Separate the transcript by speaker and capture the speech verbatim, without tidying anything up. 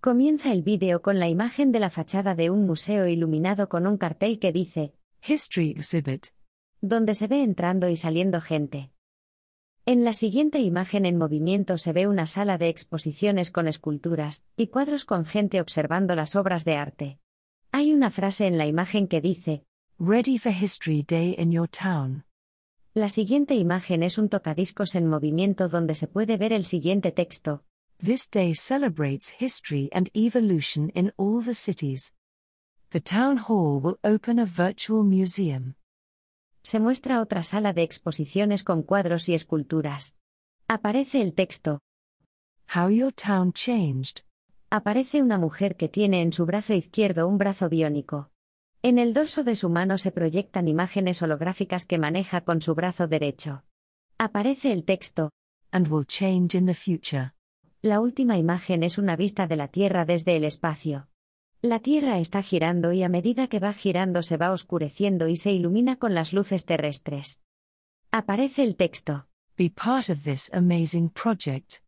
Speaker 1: Comienza el vídeo con la imagen de la fachada de un museo iluminado con un cartel que dice
Speaker 2: History Exhibit,
Speaker 1: donde se ve entrando y saliendo gente. En la siguiente imagen en movimiento se ve una sala de exposiciones con esculturas y cuadros con gente observando las obras de arte. Hay una frase en la imagen que dice
Speaker 2: Ready for History Day in your town.
Speaker 1: La siguiente imagen es un tocadiscos en movimiento donde se puede ver el siguiente texto.
Speaker 2: This day celebrates history and evolution in all the cities. The town hall will open a virtual museum.
Speaker 1: Se muestra otra sala de exposiciones con cuadros y esculturas. Aparece el texto.
Speaker 2: How your town changed.
Speaker 1: Aparece una mujer que tiene en su brazo izquierdo un brazo biónico. En el dorso de su mano se proyectan imágenes holográficas que maneja con su brazo derecho. Aparece el texto.
Speaker 2: And will change in the future.
Speaker 1: La última imagen es una vista de la Tierra desde el espacio. La Tierra está girando y a medida que va girando se va oscureciendo y se ilumina con las luces terrestres. Aparece el texto.
Speaker 2: Be part of this amazing project.